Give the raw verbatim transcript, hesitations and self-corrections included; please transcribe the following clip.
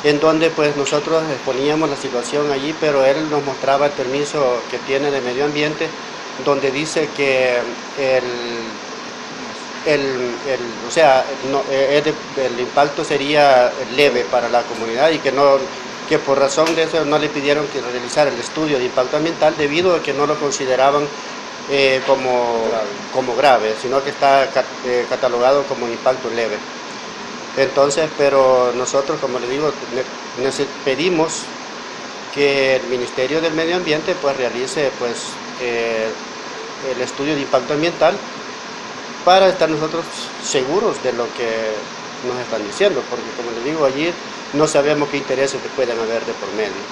en donde pues nosotros exponíamos la situación allí, pero él nos mostraba el permiso que tiene de medio ambiente, donde dice que el, el, el o sea, no, el, el impacto sería leve para la comunidad y que no, que por razón de eso no le pidieron que realizara el estudio de impacto ambiental debido a que no lo consideraban eh, como, grave. como grave, sino que está eh, catalogado como impacto leve. Entonces, pero nosotros, como le digo, pedimos que el Ministerio del Medio Ambiente pues realice pues eh, el estudio de impacto ambiental para estar nosotros seguros de lo que nos están diciendo, porque como les digo, allí no sabemos qué intereses pueden haber de por medio.